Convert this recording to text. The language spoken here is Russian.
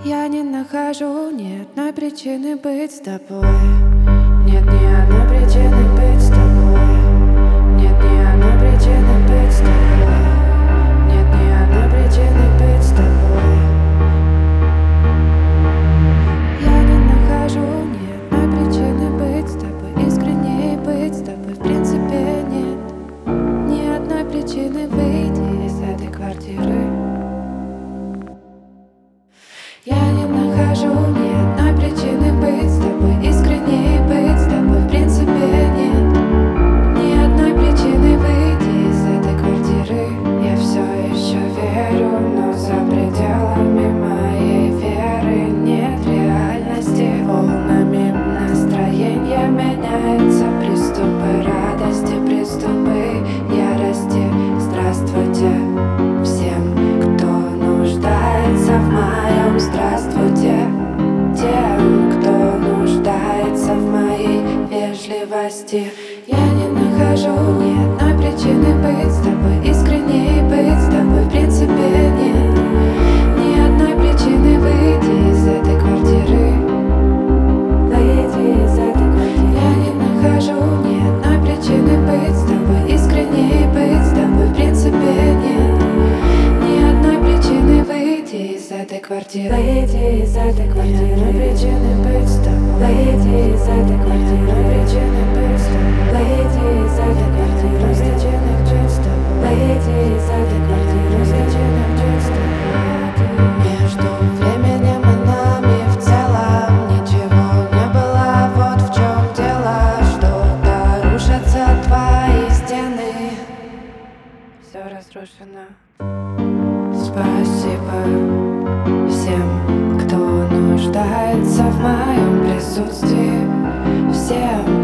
Я не нахожу ни одной причины быть с тобой. Нет ни одной причины быть с тобой. Нет ни одной причины быть с тобой. Нет ни одной причины быть с тобой. Я не нахожу ни одной причины быть с тобой. Искренне быть с тобой в принципе нет ни одной причины выйти из этой квартиры. Я не нахожу ни одной причины быть с тобой. Искренне быть с тобой в принципе нет ни одной причины выйти из этой квартиры. Я все еще верю, но за пределами моей веры нет реальности. Волнами настроение меняется. Приступы радости, приступы ярости. Здравствуйте всем, кто нуждается в моем. Здравствуйте тем, кто нуждается в моей вежливости. Я не нахожу ни одной причины быть с тобой. Искренне быть с тобой в принципе нет ни одной причины выйти из этой квартиры. Выйти из этой квартиры. Я не нахожу ни одной причины быть с тобой. Искренне быть с тобой в принципе нет ни одной причины выйти из этой квартиры. Выйти из этой квартиры. Ни одной причины быть с тобой. Выйти из этой квартиры. Ни одной причины быть с тобой. Выйти из этой квартиры. Ни одной причины быть с тобой. Выйти из этой квартиры. Ни одной причины быть с тобой. Между временем и нами в целом ничего не было. Вот в чем дело. Что-то рушатся твои стены. Все разрушено. Спасибо всем, кто нуждается в моем присутствии. Всем,